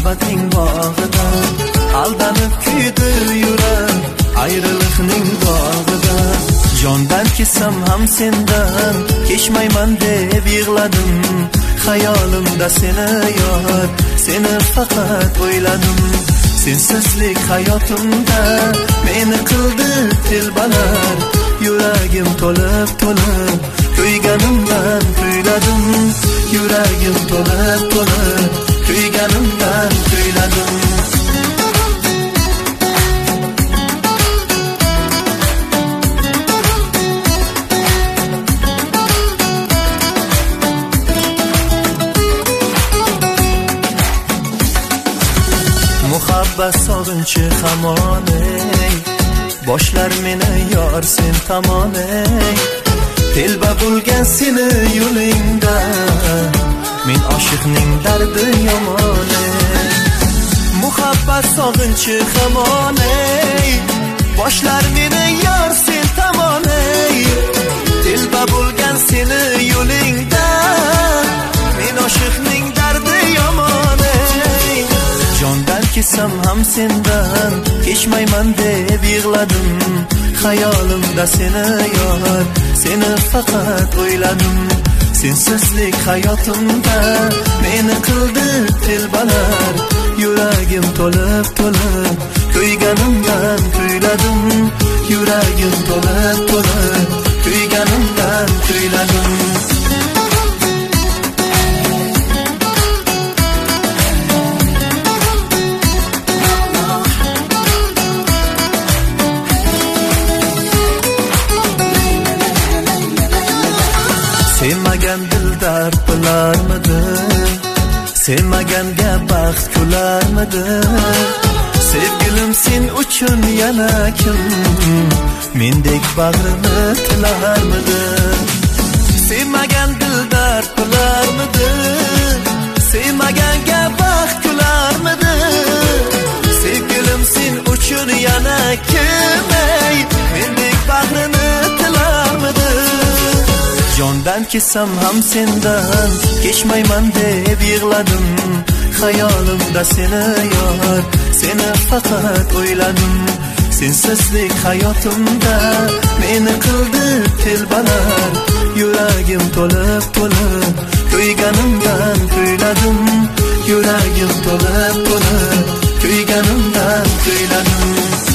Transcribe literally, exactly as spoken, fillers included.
muhabbating bog'ida aldanib kuydi yurak ayriliqning dog'ida. Jondan ketsam ham sendan kechmayman deb yig'ladim. Hayolimda seni yor, seni faqat o'yladim. Sensizlik hayotimda meni qildi telbalar. Yuragim to'lib to'lib kuyganimdan kuyladim. Yuragim to'lib to'lib kuyganimdan kuyladim. Muhabbat sog'inchi hamon ey, boshlar meni yor sen tomon ey. Telba bo'lgan seni yo'lingda men oshiqning dardi yomon ey. Muhabbat sog'inchi hamon ey, boshlar meni yor sen tomon ey. Telba bo'lgan seni yo'lingda men oshiqning dardi yomon ey. Jondan ketsam ham sendan kechmayman deb yig'ladim. Hayolimda seni yor, seni faqat o'yladim. Sensizlik hayotimda meni qildi telbalar. Yuragim to'lib to'lib kuyganimdan kuyladim. Yuragim to'lib to'lib kuyganimdan kuyladim. Sevmagan dildar bilarmidi? Sevmaganga baxt kularmidi? Sevgilim sen uchun yana kim mendek bag'rini tilarmidi? Sevmagan dildar bilarmidi? Sevmaganga baxt kularmidi? Sevgilim sen uchun yana kim ey mendek bag'rini tilarmidi? Jondan ketsam ham sendan kechmayman deb yig'ladim. Hayolimda seni yor, seni faqat o'yladim. Sensizlik hayotimda meni qildi telbalar. Yuragim to'lib to'lib kuyganimdan kuyladim. Yuragim to'lib to'lib kuyganimdan kuyladim.